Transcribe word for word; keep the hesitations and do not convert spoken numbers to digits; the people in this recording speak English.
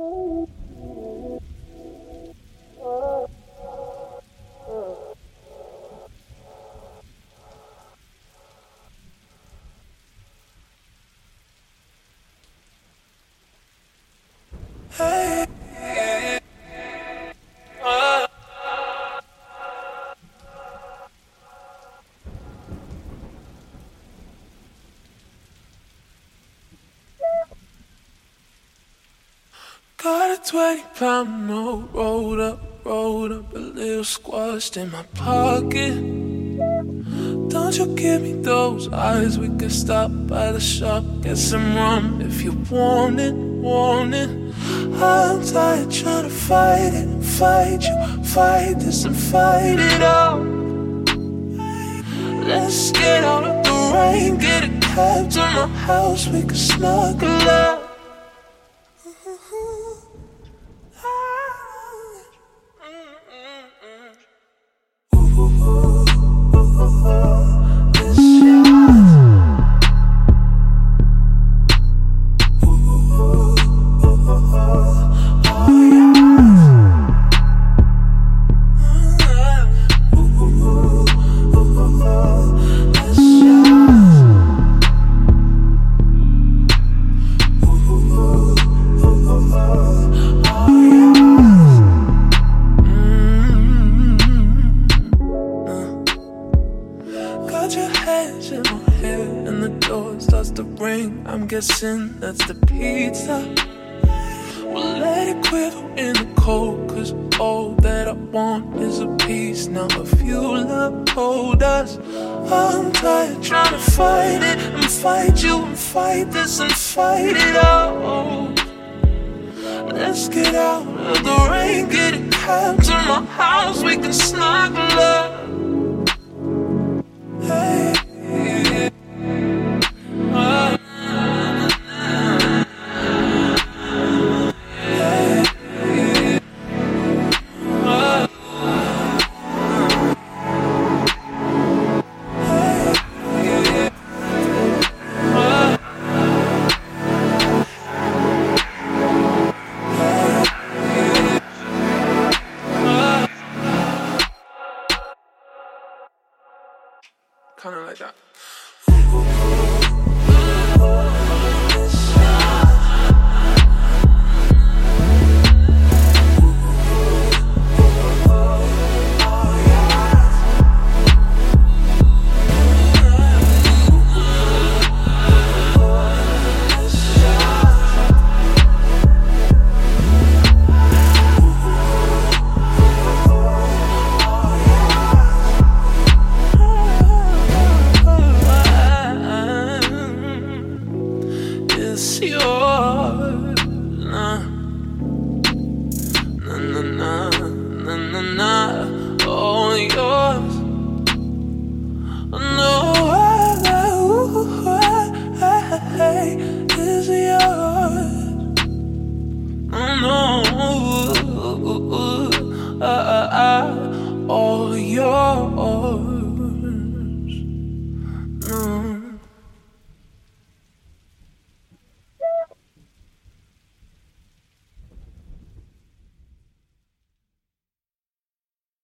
Hey, uh, got a twenty pound note rolled up, rolled up, a little squashed in my pocket. Don't you give me those eyes, we can stop by the shop, get some rum if you want it, want it. I'm tired trying to fight it, fight you, fight this and fight it out. Let's get out of the rain, get a cab to my house, we can snuggle out. Got your hands in my hair and the door starts to ring. I'm guessing that's the pizza. We'll let it quiver in the cold, cause all that I want is a piece. Now if you love hold us, I'm tired trying to fight it and fight you and fight this and fight it out. Let's get out of the rain, get a cab to my house, we can snuggle up. Hey, uh, hey, uh, hey, uh, uh. Kinda like that.